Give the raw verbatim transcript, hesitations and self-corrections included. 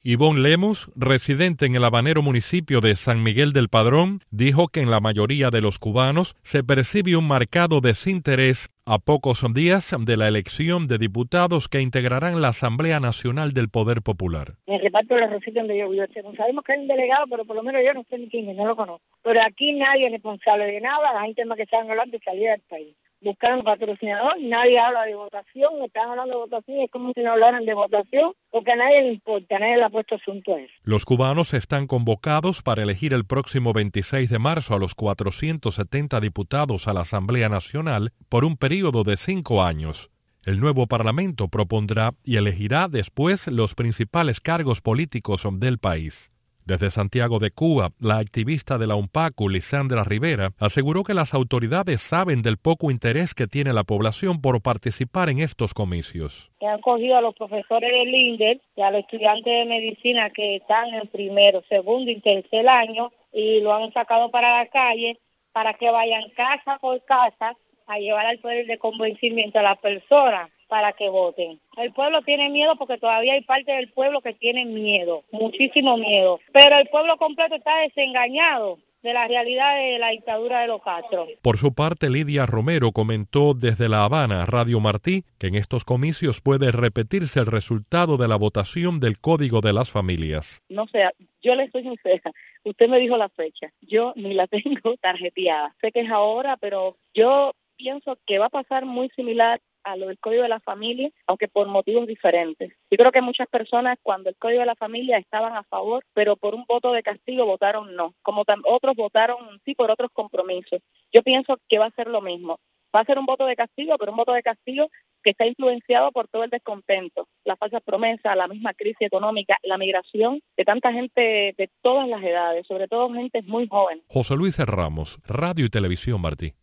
Ivonne Lemus, residente en el habanero municipio de San Miguel del Padrón, dijo que en la mayoría de los cubanos se percibe un marcado desinterés a pocos días de la elección de diputados que integrarán la Asamblea Nacional del Poder Popular. En el reparto de los recintos donde yo vivo, sabemos que hay un delegado, pero por lo menos yo no sé ni quién es, no lo conozco. Pero aquí nadie es responsable de nada, la gente más que estaban hablando de salir del país. Buscaron patrocinador, nadie habla de votación, están hablando de votación, es como si no hablaran de votación, porque a nadie le importa, a nadie le ha puesto asunto a eso. Los cubanos están convocados para elegir el próximo veintiséis de marzo a los cuatrocientos setenta diputados a la Asamblea Nacional por un período de cinco años. El nuevo Parlamento propondrá y elegirá después los principales cargos políticos del país. Desde Santiago de Cuba, la activista de la UNPACU, Lisandra Rivera, aseguró que las autoridades saben del poco interés que tiene la población por participar en estos comicios. Que han cogido a los profesores del INDER y a los estudiantes de medicina que están en primero, segundo y tercer año y lo han sacado para la calle para que vayan casa por casa a llevar al poder de convencimiento a las personas para que voten. El pueblo tiene miedo porque todavía hay parte del pueblo que tiene miedo, muchísimo miedo. Pero el pueblo completo está desengañado de la realidad de la dictadura de los Castro. Por su parte, Lidia Romero comentó desde La Habana, Radio Martí, que en estos comicios puede repetirse el resultado de la votación del Código de las Familias. No sé, yo le estoy sincera. Usted me dijo la fecha. Yo ni la tengo tarjeteada. Sé que es ahora, pero yo pienso que va a pasar muy similar a lo del Código de la Familia, aunque por motivos diferentes. Yo creo que muchas personas cuando el Código de la Familia estaban a favor, pero por un voto de castigo votaron no, como tam- otros votaron sí por otros compromisos. Yo pienso que va a ser lo mismo. Va a ser un voto de castigo, pero un voto de castigo que está influenciado por todo el descontento, las falsas promesas, la misma crisis económica, la migración de tanta gente de todas las edades, sobre todo gente muy joven. José Luis Ramos, Radio y Televisión Martí.